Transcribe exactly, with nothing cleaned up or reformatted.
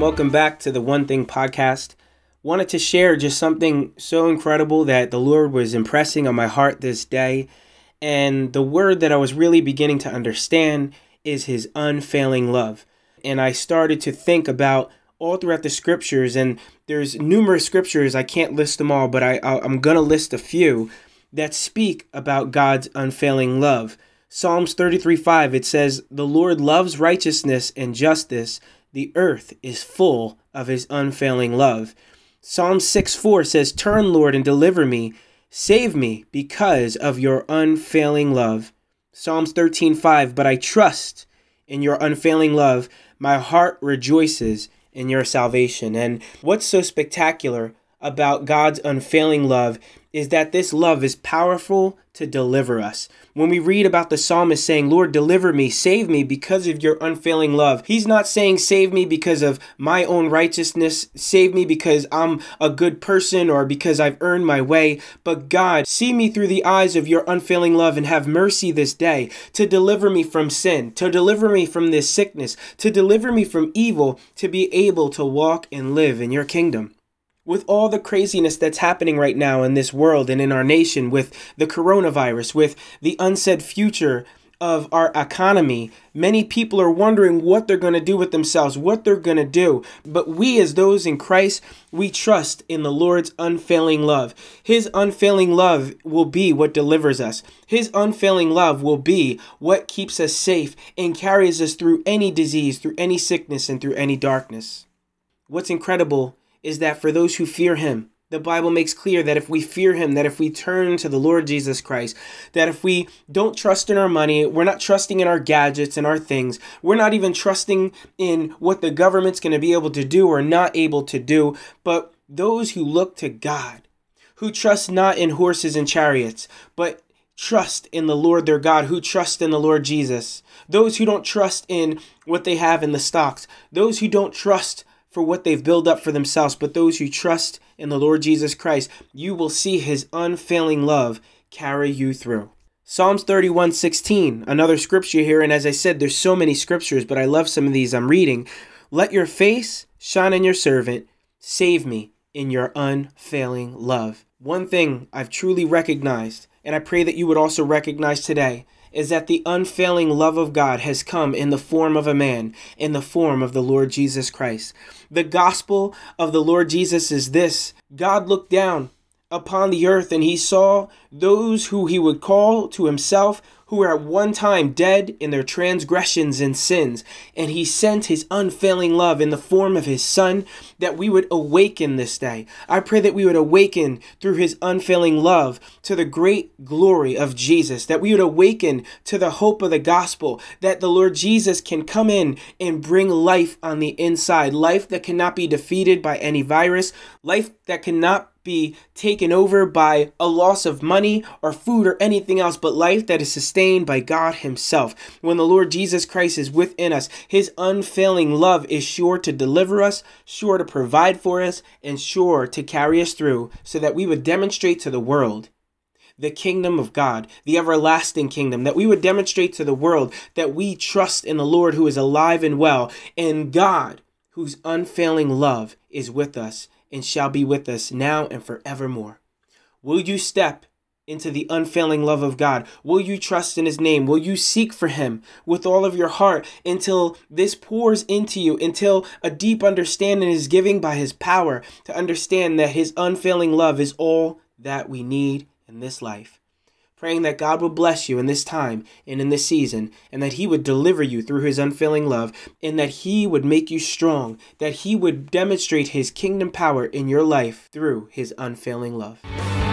welcome back to the One Thing Podcast. Wanted to share just something so incredible that the Lord was impressing on my heart this day. And the word that I was really beginning to understand is his unfailing love. And I started to think about all throughout the scriptures, and there's numerous scriptures, I can't list them all, but I, I'm going to list a few that speak about God's unfailing love. Psalms thirty-three five, it says, "The Lord loves righteousness and justice. The earth is full of his unfailing love." Psalm six four says, "Turn, Lord, and deliver me. Save me because of your unfailing love." Psalms thirteen five, "But I trust in your unfailing love. My heart rejoices in your salvation." And what's so spectacular about God's unfailing love is that this love is powerful to deliver us. When we read about the psalmist saying, "Lord, deliver me, save me because of your unfailing love," he's not saying save me because of my own righteousness, save me because I'm a good person or because I've earned my way, but God, see me through the eyes of your unfailing love and have mercy this day to deliver me from sin, to deliver me from this sickness, to deliver me from evil, to be able to walk and live in your kingdom. With all the craziness that's happening right now in this world and in our nation, with the coronavirus, with the unsaid future of our economy, many people are wondering what they're going to do with themselves, what they're going to do. But we as those in Christ, we trust in the Lord's unfailing love. His unfailing love will be what delivers us. His unfailing love will be what keeps us safe and carries us through any disease, through any sickness, and through any darkness. What's incredible is that for those who fear him, the Bible makes clear that if we fear him, that if we turn to the Lord Jesus Christ, that if we don't trust in our money, we're not trusting in our gadgets and our things, we're not even trusting in what the government's going to be able to do or not able to do, but those who look to God, who trust not in horses and chariots, but trust in the Lord their God, who trust in the Lord Jesus, those who don't trust in what they have in the stocks, those who don't trust for what they've built up for themselves, but those who trust in the Lord Jesus Christ, you will see his unfailing love carry you through. Psalms thirty-one sixteen, another scripture here, and as I said, there's so many scriptures, but I love some of these I'm reading. "Let your face shine on your servant, save me in your unfailing love." One thing I've truly recognized, and I pray that you would also recognize today, is that the unfailing love of God has come in the form of a man, in the form of the Lord Jesus Christ. The gospel of the Lord Jesus is this: God looked down upon the earth and he saw those who he would call to himself, who were at one time dead in their transgressions and sins. And he sent his unfailing love in the form of his son, that we would awaken this day. I pray that we would awaken through his unfailing love to the great glory of Jesus, that we would awaken to the hope of the gospel, that the Lord Jesus can come in and bring life on the inside, life that cannot be defeated by any virus, life that cannot be taken over by a loss of money or food or anything else, but life that is sustained by God himself. When the Lord Jesus Christ is within us, his unfailing love is sure to deliver us, sure to provide for us, and sure to carry us through, so that we would demonstrate to the world the kingdom of God, the everlasting kingdom, that we would demonstrate to the world that we trust in the Lord who is alive and well, and God whose unfailing love is with us and shall be with us now and forevermore. Will you step into the unfailing love of God? Will you trust in his name? Will you seek for him with all of your heart until this pours into you, until a deep understanding is given by his power to understand that his unfailing love is all that we need in this life? Praying that God will bless you in this time and in this season, and that he would deliver you through his unfailing love, and that he would make you strong, that he would demonstrate his kingdom power in your life through his unfailing love.